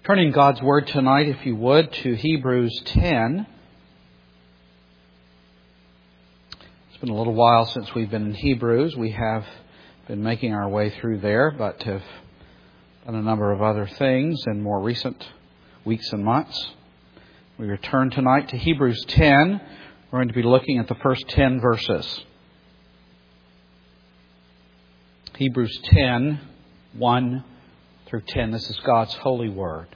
Turning God's Word tonight, if you would, to Hebrews 10. It's been a little while since we've been in Hebrews. We have been making our way through there, but have done a number of other things in more recent weeks and months. We return tonight to Hebrews 10. We're going to be looking at the first 10 verses. Hebrews 10, 1 through 10. This is God's holy word.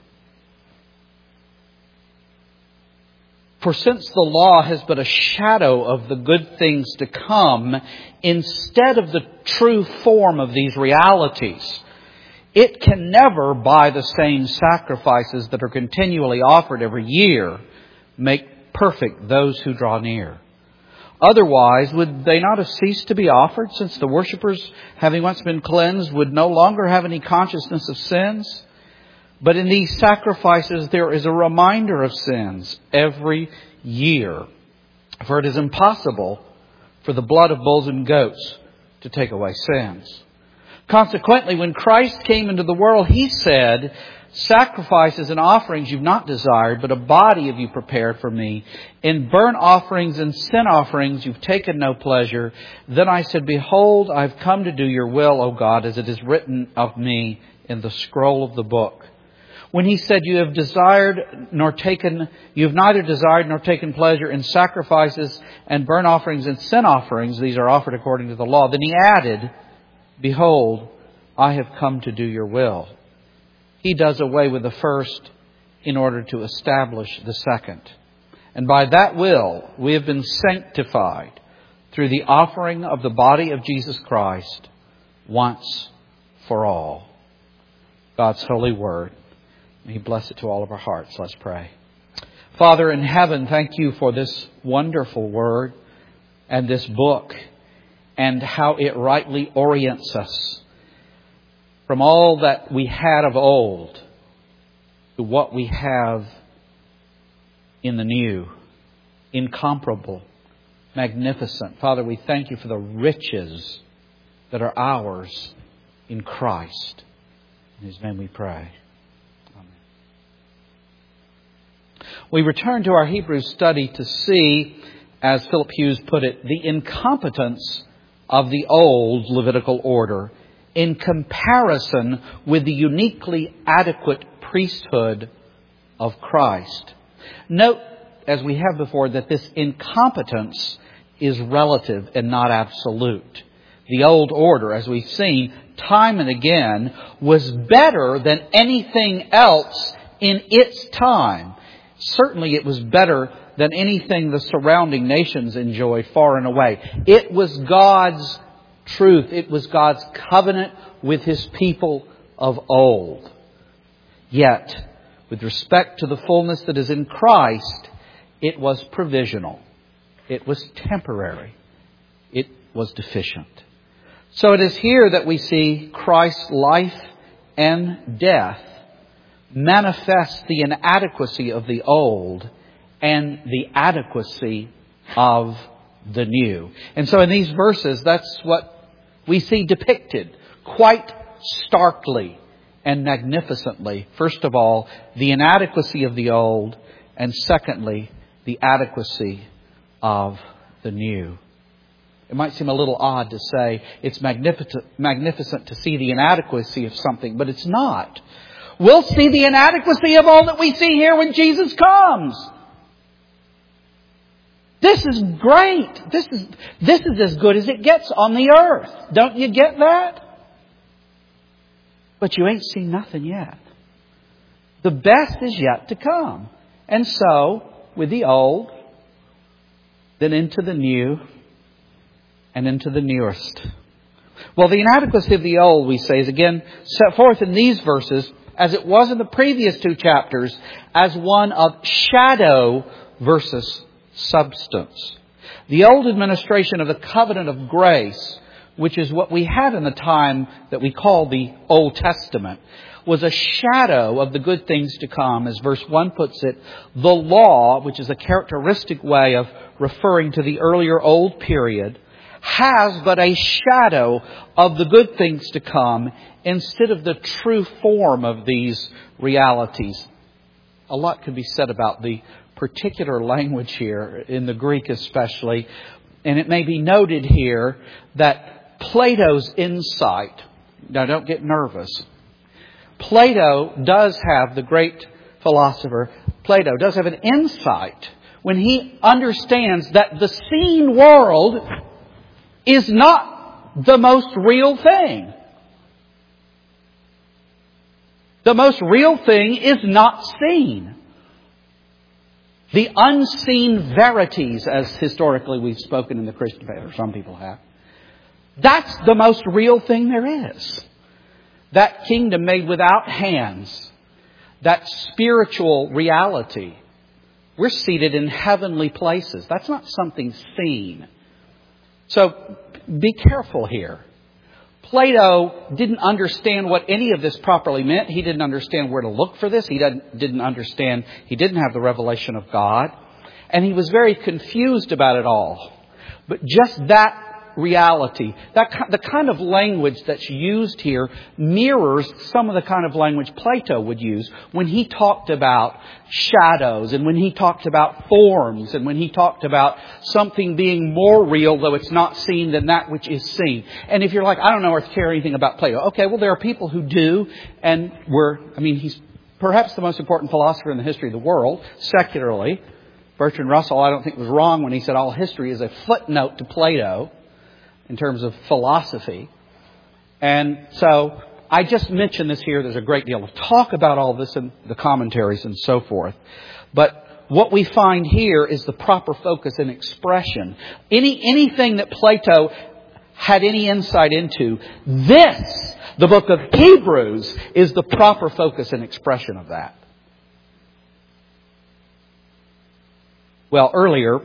For since the law has but a shadow of the good things to come, instead of the true form of these realities, it can never, by the same sacrifices that are continually offered every year, make perfect those who draw near. Otherwise, would they not have ceased to be offered, since the worshippers, having once been cleansed, would no longer have any consciousness of sins? But in these sacrifices there is a reminder of sins every year. For it is impossible for the blood of bulls and goats to take away sins. Consequently, when Christ came into the world, He said, "Sacrifices and offerings you've not desired, but a body have you prepared for me. In burnt offerings and sin offerings you've taken no pleasure. Then I said, Behold, I've come to do your will, O God, as it is written of me in the scroll of the book." When He said, You have neither desired nor taken pleasure in sacrifices and burnt offerings and sin offerings, these are offered according to the law. Then He added, "Behold, I have come to do your will." He does away with the first in order to establish the second. And by that will, we have been sanctified through the offering of the body of Jesus Christ once for all. God's holy word. May He bless it to all of our hearts. Let's pray. Father in heaven, thank You for this wonderful word and this book and how it rightly orients us from all that we had of old to what we have in the new. Incomparable, magnificent. Father, we thank You for the riches that are ours in Christ. In His name we pray. We return to our Hebrews study to see, as Philip Hughes put it, the incompetence of the old Levitical order in comparison with the uniquely adequate priesthood of Christ. Note, as we have before, that this incompetence is relative and not absolute. The old order, as we've seen time and again, was better than anything else in its time. Certainly it was better than anything the surrounding nations enjoyed far and away. It was God's truth. It was God's covenant with His people of old. Yet, with respect to the fullness that is in Christ, it was provisional. It was temporary. It was deficient. So it is here that we see Christ's life and death manifest the inadequacy of the old and the adequacy of the new. And so in these verses, that's what we see depicted quite starkly and magnificently. First of all, the inadequacy of the old, and secondly, the adequacy of the new. It might seem a little odd to say it's magnificent to see the inadequacy of something, but it's not. We'll see the inadequacy of all that we see here when Jesus comes. This is great. This is as good as it gets on the earth. Don't you get that? But you ain't seen nothing yet. The best is yet to come. And so, with the old, then into the new, and into the newest. Well, the inadequacy of the old, we say, is again set forth in these verses, as it was in the previous two chapters, as one of shadow versus substance. The old administration of the covenant of grace, which is what we had in the time that we call the Old Testament, was a shadow of the good things to come. As verse 1 puts it, the law, which is a characteristic way of referring to the earlier old period, has but a shadow of the good things to come instead of the true form of these realities. A lot could be said about the particular language here, in the Greek especially. And it may be noted here that Plato's insight, now don't get nervous, Plato does have, the great philosopher, Plato does have an insight when he understands that the seen world is not the most real thing. The most real thing is not seen. The unseen verities, as historically we've spoken in the Christian faith, or some people have. That's the most real thing there is. That kingdom made without hands. That spiritual reality. We're seated in heavenly places. That's not something seen. So be careful here. Plato didn't understand what any of this properly meant. He didn't understand where to look for this. He didn't understand. He didn't have the revelation of God. And he was very confused about it all. But just that reality, the kind of language that's used here mirrors some of the kind of language Plato would use when he talked about shadows and when he talked about forms and when he talked about something being more real, though it's not seen, than that which is seen. And if you're like, I don't know or care anything about Plato. Okay, well, there are people who do, and he's perhaps the most important philosopher in the history of the world, secularly. Bertrand Russell, I don't think, was wrong when he said all history is a footnote to Plato in terms of philosophy. And so I just mentioned this here. There's a great deal of talk about all this in the commentaries and so forth. But what we find here is the proper focus and expression. Anything that Plato had any insight into, this, the book of Hebrews, is the proper focus and expression of that. Well, earlier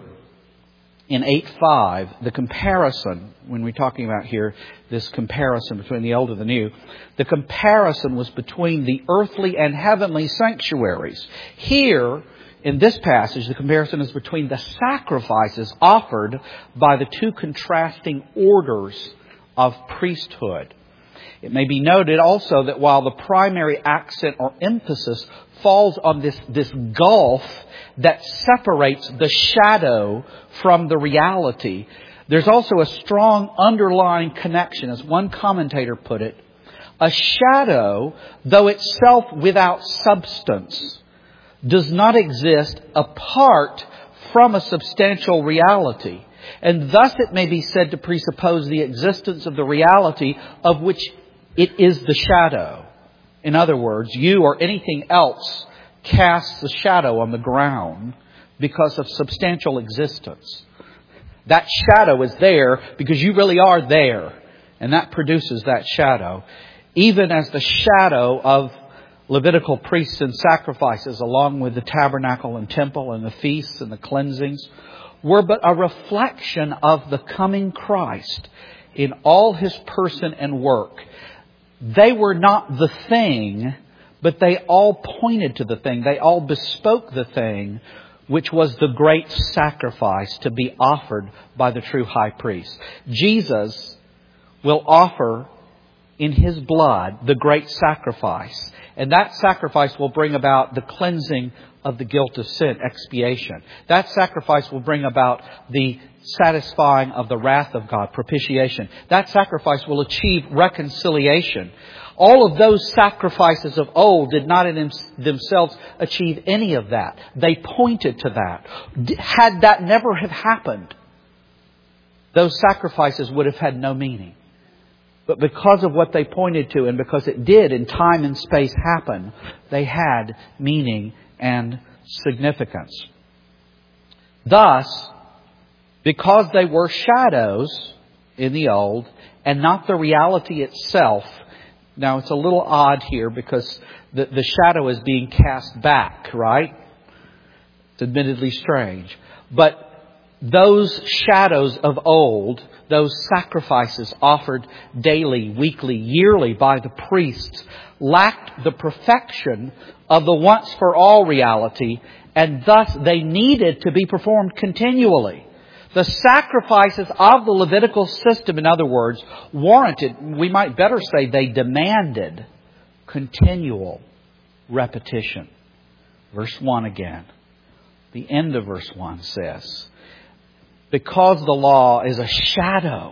in 8:5, the comparison, when we're talking about here, this comparison between the old and the new, the comparison was between the earthly and heavenly sanctuaries. Here, in this passage, the comparison is between the sacrifices offered by the two contrasting orders of priesthood. It may be noted also that while the primary accent or emphasis falls on this gulf that separates the shadow from the reality, there's also a strong underlying connection. As one commentator put it, a shadow, though itself without substance, does not exist apart from a substantial reality. And thus it may be said to presuppose the existence of the reality of which it is the shadow. In other words, you or anything else casts a shadow on the ground because of substantial existence. That shadow is there because you really are there. And that produces that shadow. Even as the shadow of Levitical priests and sacrifices, along with the tabernacle and temple and the feasts and the cleansings, were but a reflection of the coming Christ in all His person and work. They were not the thing, but they all pointed to the thing. They all bespoke the thing, which was the great sacrifice to be offered by the true high priest. Jesus will offer in His blood the great sacrifice. And that sacrifice will bring about the cleansing of the guilt of sin, expiation. That sacrifice will bring about the satisfying of the wrath of God, propitiation. That sacrifice will achieve reconciliation. All of those sacrifices of old did not in themselves achieve any of that. They pointed to that. Had that never have happened, those sacrifices would have had no meaning. But because of what they pointed to, and because it did in time and space happen, they had meaning and significance. Thus, because they were shadows in the old and not the reality itself. Now, it's a little odd here because the shadow is being cast back, right? It's admittedly strange. But those shadows of old, those sacrifices offered daily, weekly, yearly by the priests, lacked the perfection of the once-for-all reality, and thus they needed to be performed continually. The sacrifices of the Levitical system, in other words, warranted, we might better say they demanded, continual repetition. Verse 1 again. The end of verse 1 says, because the law is a shadow,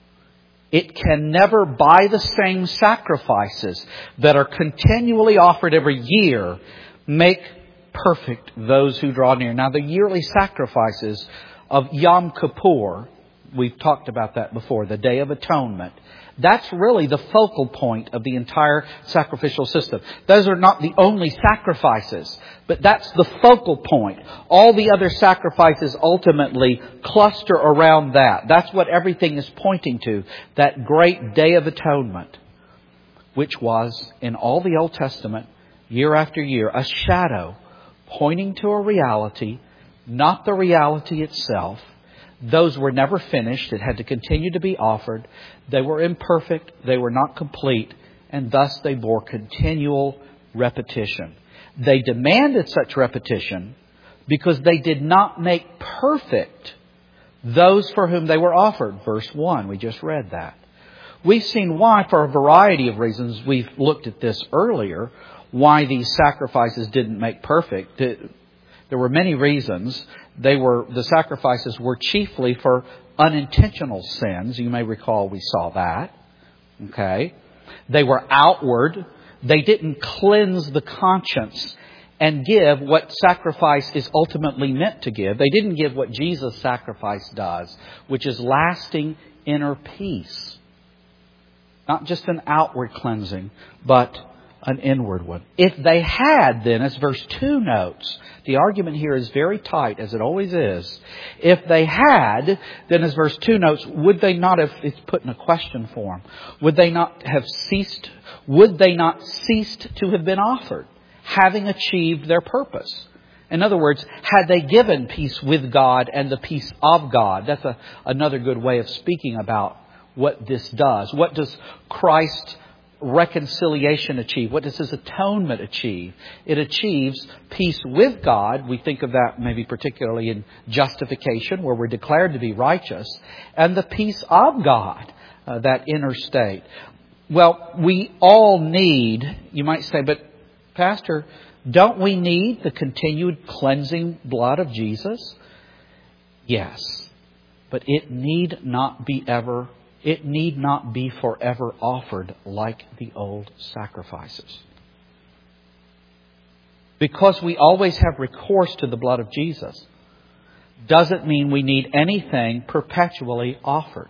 it can never, by the same sacrifices that are continually offered every year, make perfect those who draw near. Now, the yearly sacrifices of Yom Kippur, we've talked about that before, the Day of Atonement. That's really the focal point of the entire sacrificial system. Those are not the only sacrifices, but that's the focal point. All the other sacrifices ultimately cluster around that. That's what everything is pointing to, that great Day of Atonement, which was, in all the Old Testament, year after year, a shadow pointing to a reality, not the reality itself. Those were never finished. It had to continue to be offered. They were imperfect. They were not complete. And thus they bore continual repetition. They demanded such repetition because they did not make perfect those for whom they were offered. Verse 1, we just read that. We've seen why for a variety of reasons. We've looked at this earlier, why these sacrifices didn't make perfect. There were many reasons. The sacrifices were chiefly for unintentional sins. You may recall we saw that. Okay. They were outward. They didn't cleanse the conscience and give what sacrifice is ultimately meant to give. They didn't give what Jesus' sacrifice does, which is lasting inner peace. Not just an outward cleansing, but an inward one. If they had, then, as verse 2 notes, the argument here is very tight, as it always is. If they had, then as verse 2 notes, would they not have, it's put in a question form, would they not cease to have been offered, having achieved their purpose? In other words, had they given peace with God and the peace of God? That's another good way of speaking about what this does. What does Christ's reconciliation achieve? What does His atonement achieve? It achieves peace with God. We think of that maybe particularly in justification, where we're declared to be righteous, and the peace of God, that inner state. Well, we all need, you might say, but Pastor, don't we need the continued cleansing blood of Jesus? Yes, but it need not be forever offered like the old sacrifices. Because we always have recourse to the blood of Jesus doesn't mean we need anything perpetually offered.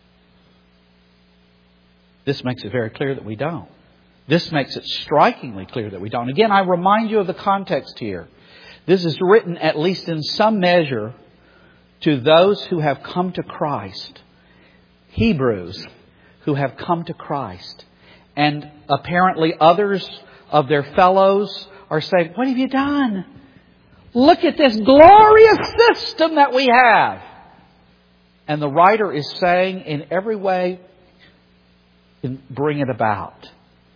This makes it very clear that we don't. This makes it strikingly clear that we don't. Again, I remind you of the context here. This is written, at least in some measure, to those who have come to Christ. Hebrews who have come to Christ. And apparently others of their fellows are saying, what have you done? Look at this glorious system that we have. And the writer is saying, in every way, bring it about.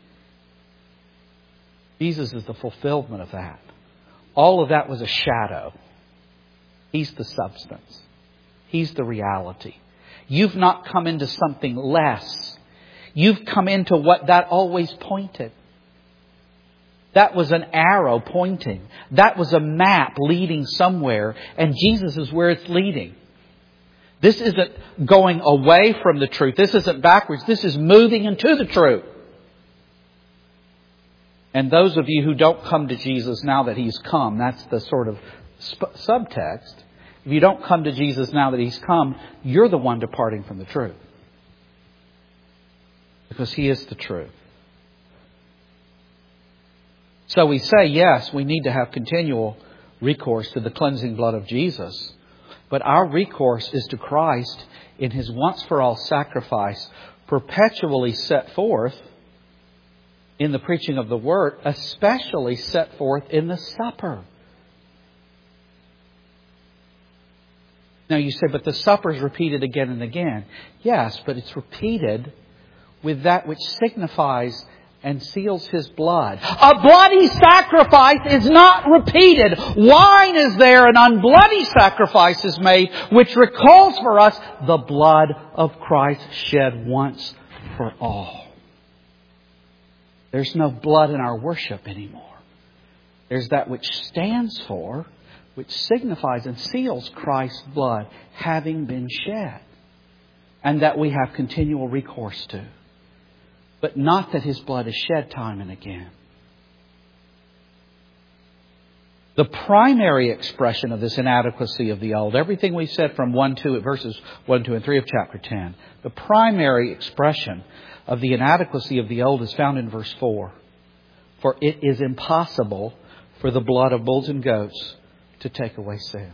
Jesus is the fulfillment of that. All of that was a shadow. He's the substance. He's the reality. You've not come into something less. You've come into what that always pointed. That was an arrow pointing. That was a map leading somewhere. And Jesus is where it's leading. This isn't going away from the truth. This isn't backwards. This is moving into the truth. And those of you who don't come to Jesus now that He's come, that's the sort of subtext. If you don't come to Jesus now that He's come, you're the one departing from the truth. Because He is the truth. So we say, yes, we need to have continual recourse to the cleansing blood of Jesus. But our recourse is to Christ in His once-for-all sacrifice, perpetually set forth in the preaching of the Word, especially set forth in the supper. Now you say, but the supper is repeated again and again. Yes, but it's repeated with that which signifies and seals His blood. A bloody sacrifice is not repeated. Wine is there, an unbloody sacrifice is made, which recalls for us the blood of Christ shed once for all. There's no blood in our worship anymore. There's that which stands for, which signifies and seals Christ's blood having been shed, and that we have continual recourse to. But not that His blood is shed time and again. The primary expression of this inadequacy of the old, everything we said from verses 1, 2, and 3 of chapter 10, the primary expression of the inadequacy of the old is found in verse 4. For it is impossible for the blood of bulls and goats to take away sins.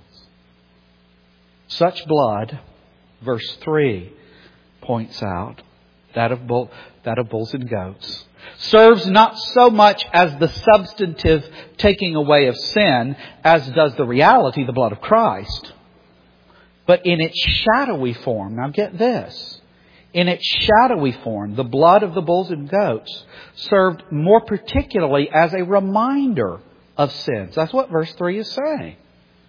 Such blood, verse 3 points out, that of bulls and goats, serves not so much as the substantive taking away of sin as does the reality, the blood of Christ. But in its shadowy form, now get this, in its shadowy form, the blood of the bulls and goats served more particularly as a reminder of sins. That's what verse 3 is saying.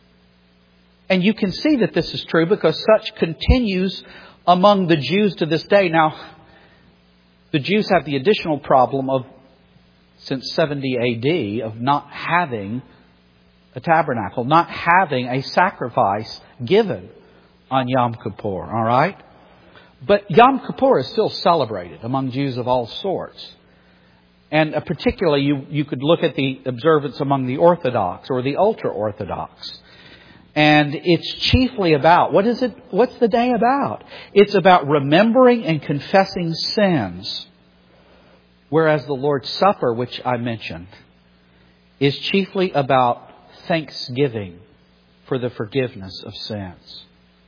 And you can see that this is true because such continues among the Jews to this day. Now, the Jews have the additional problem of, since 70 AD, of not having a tabernacle, not having a sacrifice given on Yom Kippur. All right? But Yom Kippur is still celebrated among Jews of all sorts. And particularly, you could look at the observance among the Orthodox or the ultra-Orthodox. And it's chiefly about, what's the day about? It's about remembering and confessing sins. Whereas the Lord's Supper, which I mentioned, is chiefly about thanksgiving for the forgiveness of sins.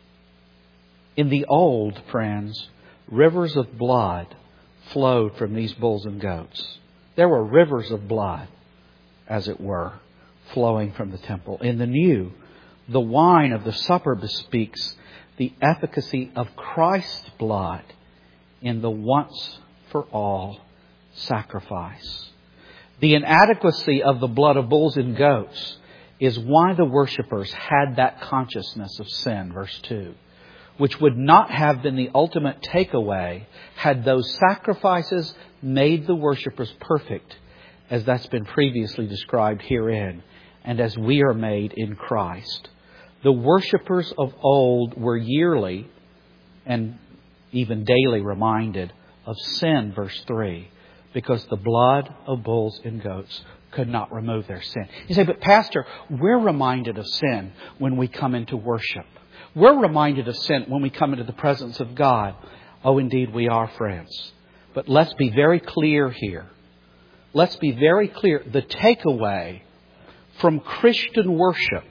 In the old, friends, rivers of blood flowed from these bulls and goats. There were rivers of blood, as it were, flowing from the temple. In the new, the wine of the supper bespeaks the efficacy of Christ's blood in the once-for-all sacrifice. The inadequacy of the blood of bulls and goats is why the worshippers had that consciousness of sin, verse 2, which would not have been the ultimate takeaway had those sacrifices made the worshippers perfect, as that's been previously described herein, and as we are made in Christ. The worshippers of old were yearly and even daily reminded of sin, verse 3, because the blood of bulls and goats could not remove their sin. You say, but Pastor, we're reminded of sin when we come into worship. We're reminded of sin when we come into the presence of God. Oh, indeed, we are, friends. But let's be very clear here. Let's be very clear. The takeaway from Christian worship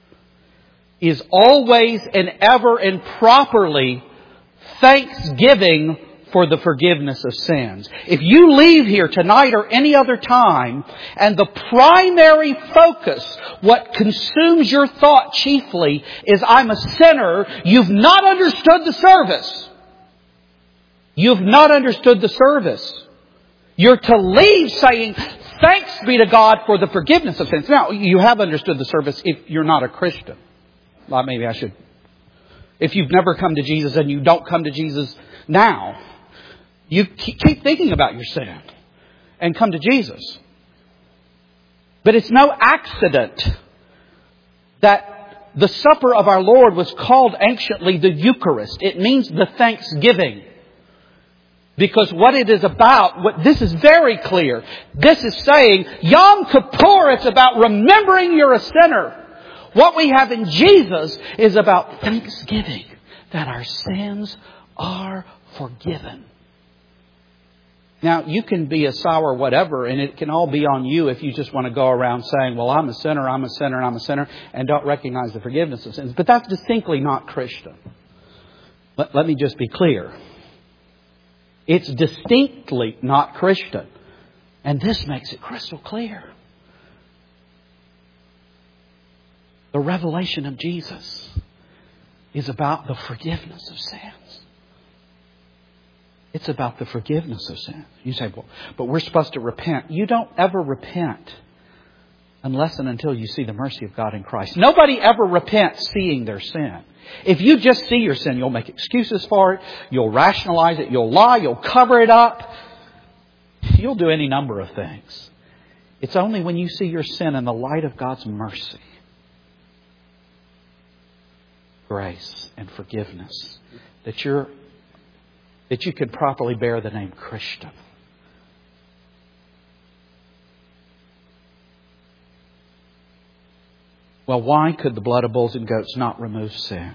is always and ever and properly thanksgiving for the forgiveness of sins. If you leave here tonight or any other time, and the primary focus, what consumes your thought chiefly, is I'm a sinner, you've not understood the service. You've not understood the service. You're to leave saying, thanks be to God for the forgiveness of sins. Now, you have understood the service if you're not a Christian. Well, maybe I should. If you've never come to Jesus and you don't come to Jesus now, you keep thinking about your sin and come to Jesus. But it's no accident that the supper of our Lord was called anciently the Eucharist. It means the thanksgiving. Because what it is about, this is very clear. This is saying, Yom Kippur, it's about remembering you're a sinner. What we have in Jesus is about thanksgiving that our sins are forgiven. Now, you can be a sour whatever, and it can all be on you if you just want to go around saying, well, I'm a sinner, I'm a sinner, I'm a sinner, and don't recognize the forgiveness of sins. But that's distinctly not Christian. Let me just be clear. It's distinctly not Christian. And this makes it crystal clear. The revelation of Jesus is about the forgiveness of sins. It's about the forgiveness of sin. You say, well, but we're supposed to repent. You don't ever repent unless and until you see the mercy of God in Christ. Nobody ever repents seeing their sin. If you just see your sin, you'll make excuses for it. You'll rationalize it. You'll lie. You'll cover it up. You'll do any number of things. It's only when you see your sin in the light of God's mercy, grace, and forgiveness that you can properly bear the name Christian. Well, why could the blood of bulls and goats not remove sin?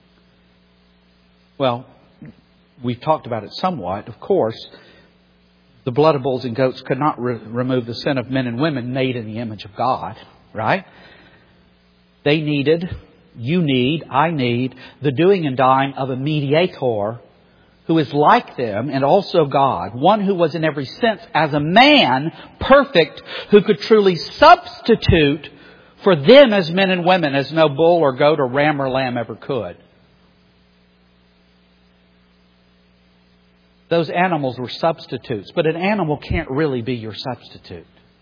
Well, we've talked about it somewhat. Of course, the blood of bulls and goats could not remove the sin of men and women made in the image of God, right? They needed, you need, I need, the doing and dying of a mediator who is like them and also God. One who was in every sense as a man, perfect, who could truly substitute for them as men and women as no bull or goat or ram or lamb ever could. Those animals were substitutes, but an animal can't really be your substitute.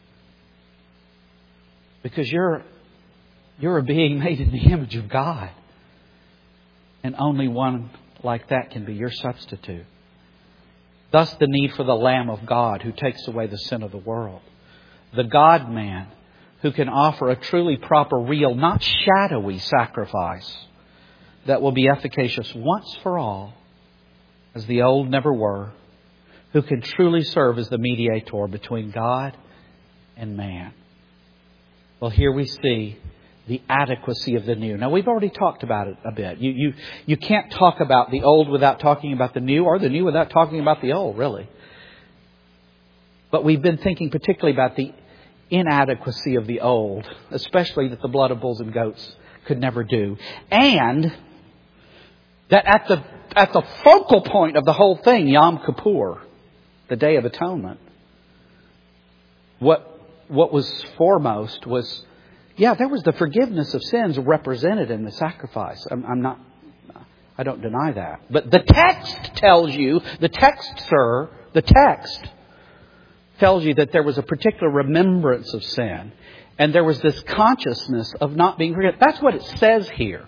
Because you're a being made in the image of God. And only one like that can be your substitute. Thus the need for the Lamb of God who takes away the sin of the world. The God-man who can offer a truly proper, real, not shadowy sacrifice that will be efficacious once for all, as the old never were, who can truly serve as the mediator between God and man. Well, here we see the adequacy of the new. Now, we've already talked about it a bit. You can't talk about the old without talking about the new, or the new without talking about the old, really. But we've been thinking particularly about the inadequacy of the old, especially that the blood of bulls and goats could never do. And that at the focal point of the whole thing, Yom Kippur, the Day of Atonement, what was foremost was, there was the forgiveness of sins represented in the sacrifice. I don't deny that. But the text tells you, the text tells you that there was a particular remembrance of sin. And there was this consciousness of not being forgiven. That's what it says here.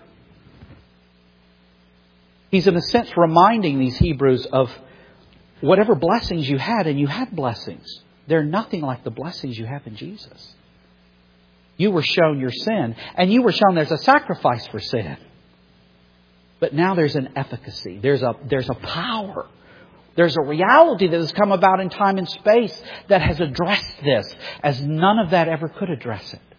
He's in a sense reminding these Hebrews of whatever blessings you had, and you had blessings. They're nothing like the blessings you have in Jesus. You were shown your sin, and you were shown there's a sacrifice for sin. But now there's an efficacy. There's a power. There's a reality that has come about in time and space that has addressed this, as none of that ever could address it.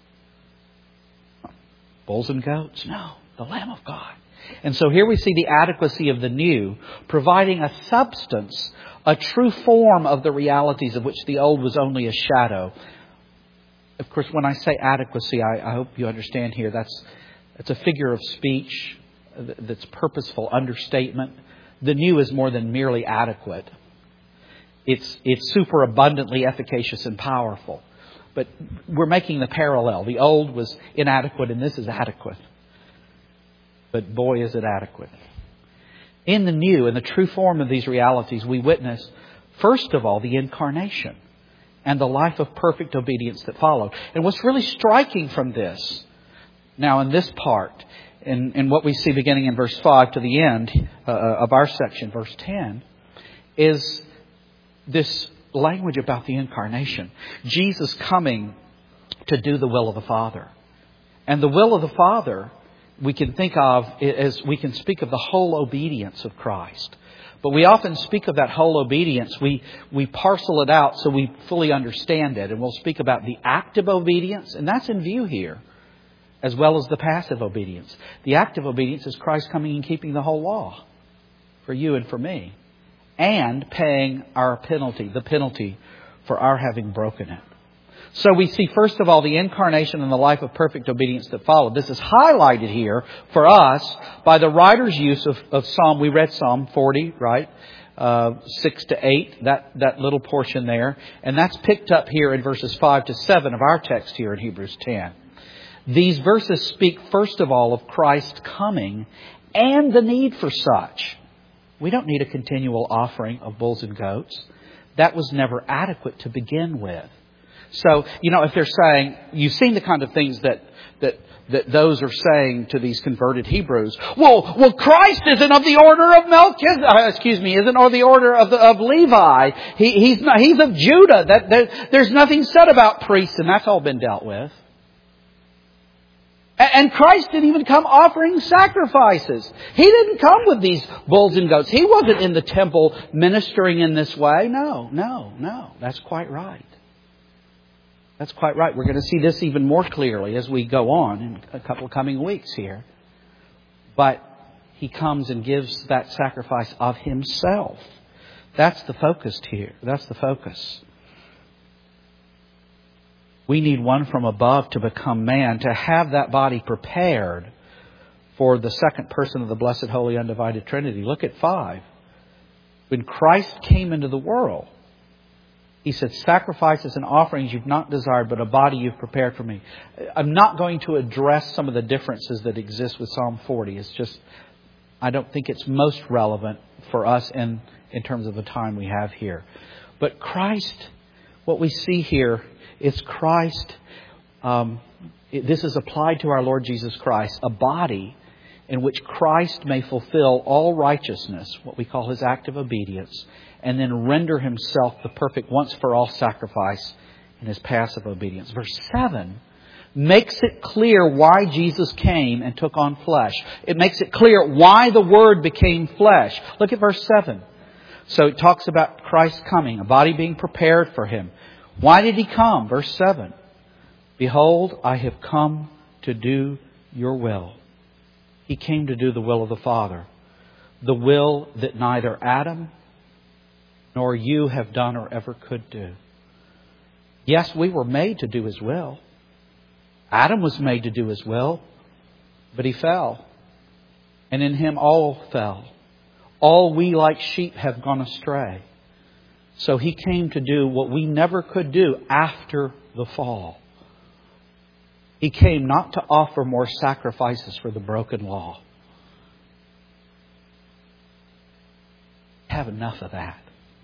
Bulls and goats? No. The Lamb of God. And so here we see the adequacy of the new, providing a substance, a true form of the realities of which the old was only a shadow. Of course, when I say adequacy, I hope you understand here, that's a figure of speech that's purposeful understatement. The new is more than merely adequate. It's superabundantly efficacious and powerful. But we're making the parallel. The old was inadequate and this is adequate. But boy, is it adequate. In the new, in the true form of these realities, we witness, first of all, the incarnation and the life of perfect obedience that followed. And what's really striking from this, now in this part, in what we see beginning in verse 5 to the end of our section, verse 10, is this language about the incarnation. Jesus coming to do the will of the Father. And the will of the Father we can think of as we can speak of the whole obedience of Christ. But we often speak of that whole obedience. We parcel it out so we fully understand it. And we'll speak about the active obedience, and that's in view here, as well as the passive obedience. The active obedience is Christ coming and keeping the whole law for you and for me, and paying our penalty, the penalty for our having broken it. So we see, first of all, the incarnation and the life of perfect obedience that followed. This is highlighted here for us by the writer's use of Psalm. We read Psalm 40, right? 6 to 8, that little portion there. And that's picked up here in verses 5 to 7 of our text here in Hebrews 10. These verses speak, first of all, of Christ coming and the need for such. We don't need a continual offering of bulls and goats. That was never adequate to begin with. So, if they're saying, you've seen the kind of things that those are saying to these converted Hebrews. Well, Christ isn't of the order of isn't of the order of Levi. He's of Judah. There's nothing said about priests, and that's all been dealt with. And Christ didn't even come offering sacrifices. He didn't come with these bulls and goats. He wasn't in the temple ministering in this way. No. That's quite right. That's quite right. We're going to see this even more clearly as we go on in a couple of coming weeks here. But He comes and gives that sacrifice of Himself. That's the focus here. That's the focus. We need one from above to become man, to have that body prepared for the second person of the Blessed, Holy, Undivided Trinity. Look at 5. When Christ came into the world, He said, sacrifices and offerings you've not desired, but a body you've prepared for me. I'm not going to address some of the differences that exist with Psalm 40. It's just, I don't think it's most relevant for us in terms of the time we have here. But Christ, what we see here, it's Christ. This is applied to our Lord Jesus Christ, a body in which Christ may fulfill all righteousness, what we call His act of obedience, and then render Himself the perfect once-for-all sacrifice in His passive obedience. Verse 7 makes it clear why Jesus came and took on flesh. It makes it clear why the Word became flesh. Look at verse 7. So it talks about Christ coming, a body being prepared for Him. Why did He come? Verse 7. Behold, I have come to do your will. He came to do the will of the Father. The will that neither Adam nor you have done or ever could do. Yes, we were made to do His will. Adam was made to do His will, but he fell. And in him all fell. All we like sheep have gone astray. So He came to do what we never could do after the fall. He came not to offer more sacrifices for the broken law. Have enough of that.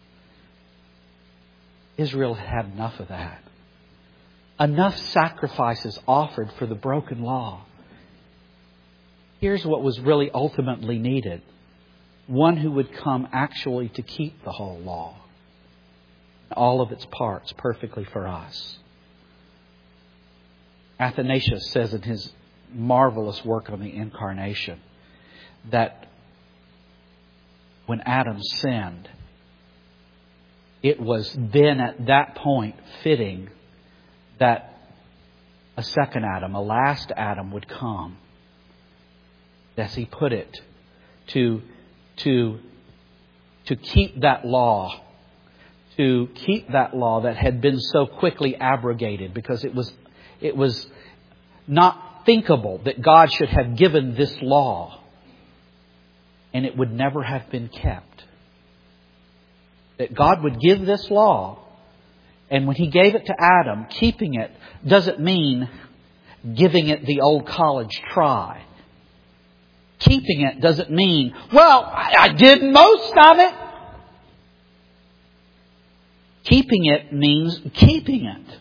Israel had enough of that. Enough sacrifices offered for the broken law. Here's what was really ultimately needed. One who would come actually to keep the whole law. All of its parts perfectly for us. Athanasius says in his marvelous work on the Incarnation that when Adam sinned, it was then at that point fitting that a second Adam, a last Adam would come, as he put it, to keep that law. To keep that law that had been so quickly abrogated, because it was not thinkable that God should have given this law and it would never have been kept. That God would give this law, and when He gave it to Adam, keeping it doesn't mean giving it the old college try. Keeping it doesn't mean, well, I did most of it. Keeping it means keeping it.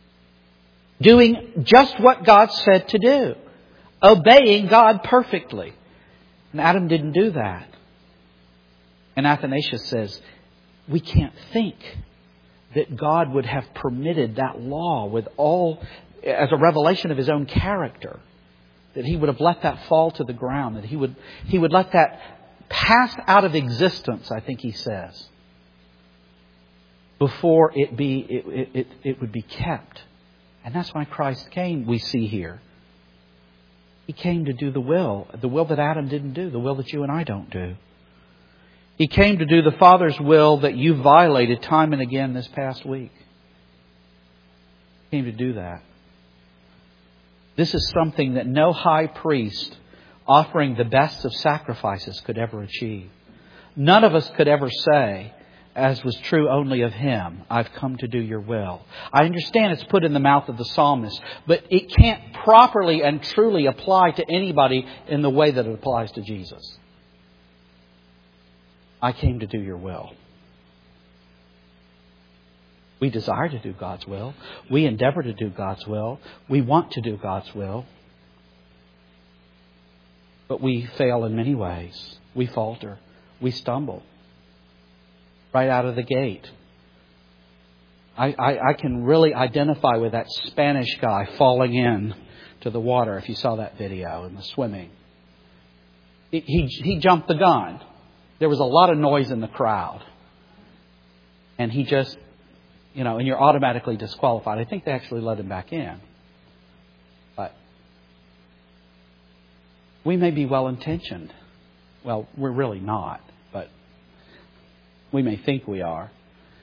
Doing just what God said to do. Obeying God perfectly. And Adam didn't do that. And Athanasius says, we can't think that God would have permitted that law with all, as a revelation of His own character. That He would have let that fall to the ground. That He would let that pass out of existence, I think he says, before it would be kept. And that's why Christ came, we see here. He came to do the will that Adam didn't do, the will that you and I don't do. He came to do the Father's will that you violated time and again this past week. He came to do that. This is something that no high priest offering the best of sacrifices could ever achieve. None of us could ever say, as was true only of Him, I've come to do your will. I understand it's put in the mouth of the psalmist, but it can't properly and truly apply to anybody in the way that it applies to Jesus. I came to do your will. We desire to do God's will. We endeavor to do God's will. We want to do God's will. But we fail in many ways. We falter. We stumble. Right out of the gate. I can really identify with that Spanish guy falling in to the water, if you saw that video, in the swimming. He jumped the gun. There was a lot of noise in the crowd. And he just, and you're automatically disqualified. I think they actually let him back in. But we may be well-intentioned. Well, we're really not, but we may think we are.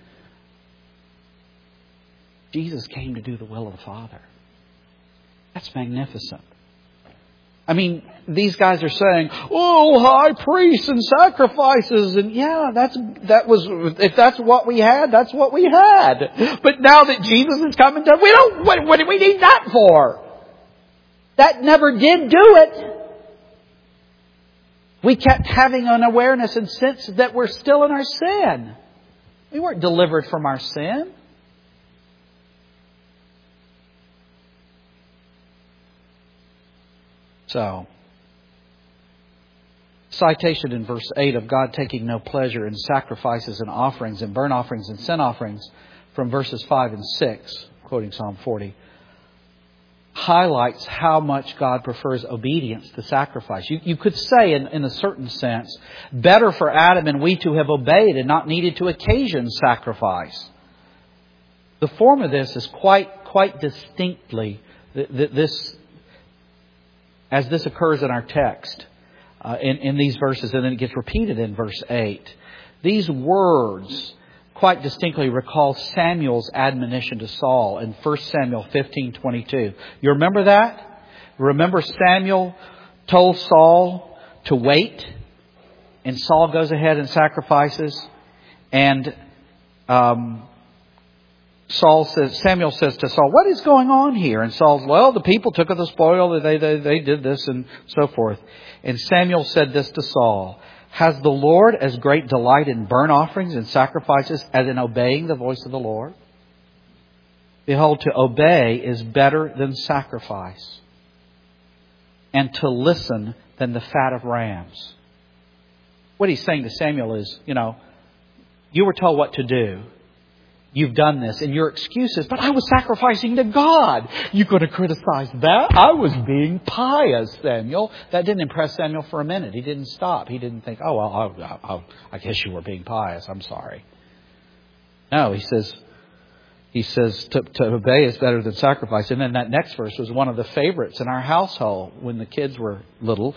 Jesus came to do the will of the Father. That's magnificent. I mean, these guys are saying, "Oh, high priests and sacrifices," and if that's what we had, that's what we had. But now that Jesus is coming to, what do we need that for? That never did do it. We kept having an awareness and sense that we're still in our sin. We weren't delivered from our sin. So, citation in verse 8 of God taking no pleasure in sacrifices and offerings and burnt offerings and sin offerings from verses 5 and 6, quoting Psalm 40, highlights how much God prefers obedience to sacrifice. You could say, in a certain sense, better for Adam and we to have obeyed and not needed to occasion sacrifice. The form of this is quite distinctly as this occurs in our text, in these verses, and then it gets repeated in verse 8. These words quite distinctly recall Samuel's admonition to Saul in 1 Samuel 15:22. You remember that? Remember Samuel told Saul to wait, and Saul goes ahead and sacrifices, and Samuel says to Saul, "What is going on here?" And Saul's, "Well, the people took of the spoil, they did this," and so forth. And Samuel said this to Saul, "Has the Lord as great delight in burnt offerings and sacrifices as in obeying the voice of the Lord? Behold, to obey is better than sacrifice, and to listen than the fat of rams." What he's saying to Samuel is, you were told what to do. You've done this, and your excuse is, "But I was sacrificing to God." You're going to criticize that? I was being pious, Samuel. That didn't impress Samuel for a minute. He didn't stop. He didn't think, "Oh, well, I guess you were being pious. I'm sorry." No, he says to obey is better than sacrifice. And then that next verse was one of the favorites in our household when the kids were little.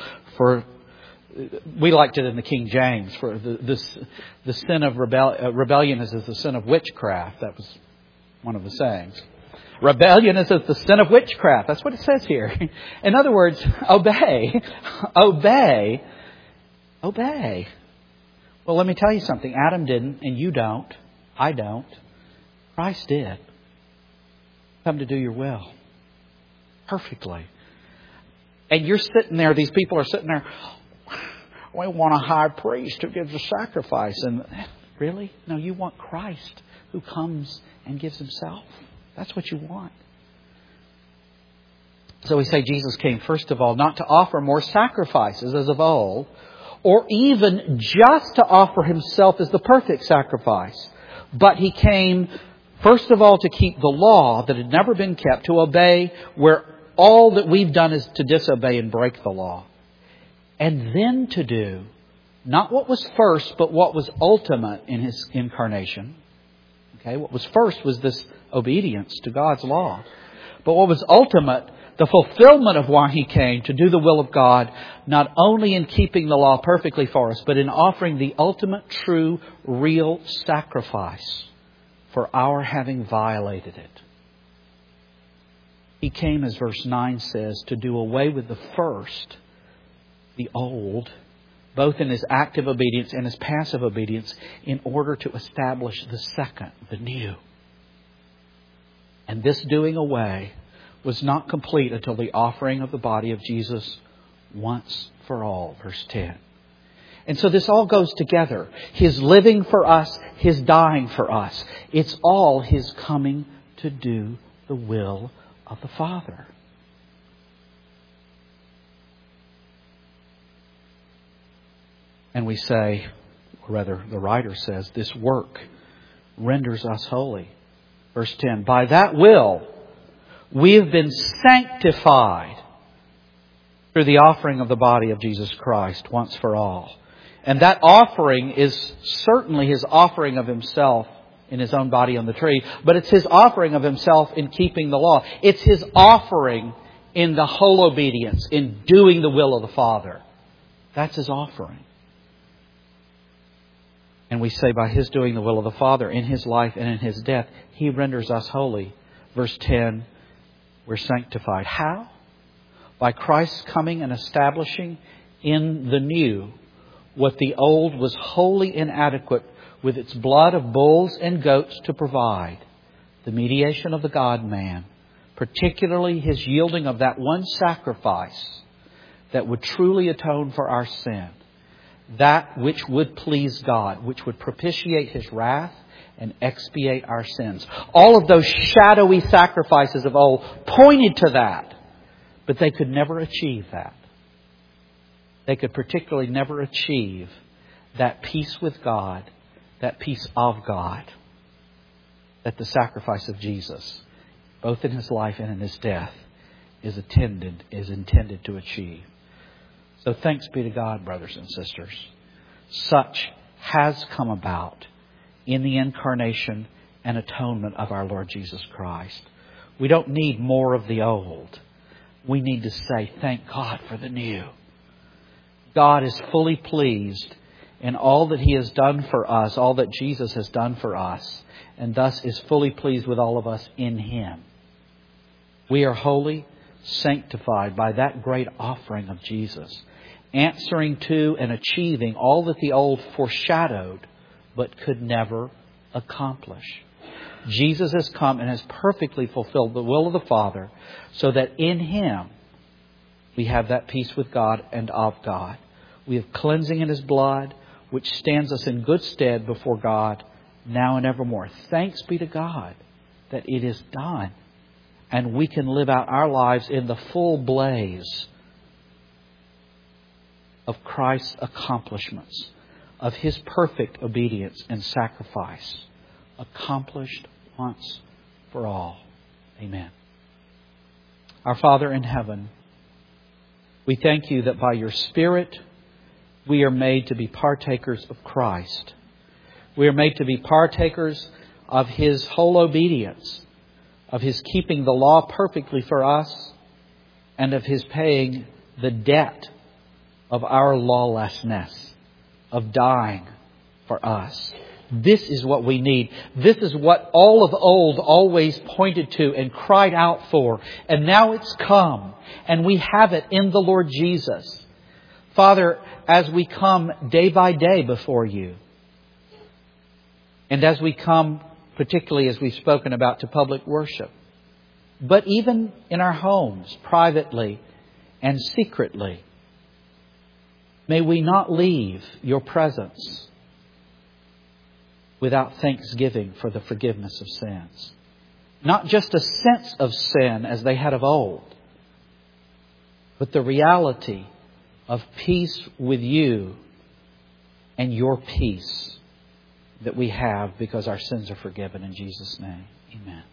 We liked it in the King James for the sin of rebellion is the sin of witchcraft. That was one of the sayings. Rebellion is the sin of witchcraft. That's what it says here. In other words, obey. Well, let me tell you something. Adam didn't, and you don't. I don't. Christ did. Come to do your will. Perfectly. And you're sitting there, these people are sitting there, "We want a high priest who gives a sacrifice." And really? No, you want Christ who comes and gives Himself. That's what you want. So we say Jesus came, first of all, not to offer more sacrifices as of old, or even just to offer Himself as the perfect sacrifice. But He came, first of all, to keep the law that had never been kept, to obey where all that we've done is to disobey and break the law. And then to do not what was first, but what was ultimate in His incarnation. Okay, what was first was this obedience to God's law. But what was ultimate, the fulfillment of why He came, to do the will of God, not only in keeping the law perfectly for us, but in offering the ultimate, true, real sacrifice for our having violated it. He came, as verse 9 says, to do away with the first, the old, both in His active obedience and His passive obedience, in order to establish the second, the new. And this doing away was not complete until the offering of the body of Jesus once for all, verse 10. And so this all goes together. His living for us, His dying for us. It's all His coming to do the will of the Father. And we say, or rather the writer says, this work renders us holy. Verse 10, by that will we have been sanctified through the offering of the body of Jesus Christ once for all. And that offering is certainly His offering of Himself in His own body on the tree, but it's His offering of Himself in keeping the law. It's His offering in the whole obedience, in doing the will of the Father. That's His offering. And we say by His doing the will of the Father in His life and in His death, He renders us holy. Verse 10, we're sanctified. How? By Christ's coming and establishing in the new what the old was wholly inadequate with its blood of bulls and goats to provide. The mediation of the God-man, particularly His yielding of that one sacrifice that would truly atone for our sin. That which would please God, which would propitiate His wrath and expiate our sins. All of those shadowy sacrifices of old pointed to that, but they could never achieve that. They could particularly never achieve that peace with God, that peace of God, that the sacrifice of Jesus, both in His life and in His death, is intended to achieve. So thanks be to God, brothers and sisters. Such has come about in the incarnation and atonement of our Lord Jesus Christ. We don't need more of the old. We need to say, thank God for the new. God is fully pleased in all that He has done for us, all that Jesus has done for us, and thus is fully pleased with all of us in Him. We are holy, sanctified by that great offering of Jesus, answering to and achieving all that the old foreshadowed but could never accomplish. Jesus has come and has perfectly fulfilled the will of the Father so that in Him we have that peace with God and of God. We have cleansing in His blood, which stands us in good stead before God now and evermore. Thanks be to God that it is done. And we can live out our lives in the full blaze of Christ's accomplishments, of His perfect obedience and sacrifice, accomplished once for all. Amen. Our Father in heaven, we thank You that by Your Spirit we are made to be partakers of Christ. We are made to be partakers of His whole obedience, of His keeping the law perfectly for us, and of His paying the debt of our lawlessness, of dying for us. This is what we need. This is what all of old always pointed to and cried out for. And now it's come, and we have it in the Lord Jesus. Father, as we come day by day before You, and as we come, particularly as we've spoken about, to public worship, but even in our homes, privately and secretly, may we not leave Your presence without thanksgiving for the forgiveness of sins. Not just a sense of sin as they had of old, but the reality of peace with You and Your peace that we have because our sins are forgiven. In Jesus' name, amen.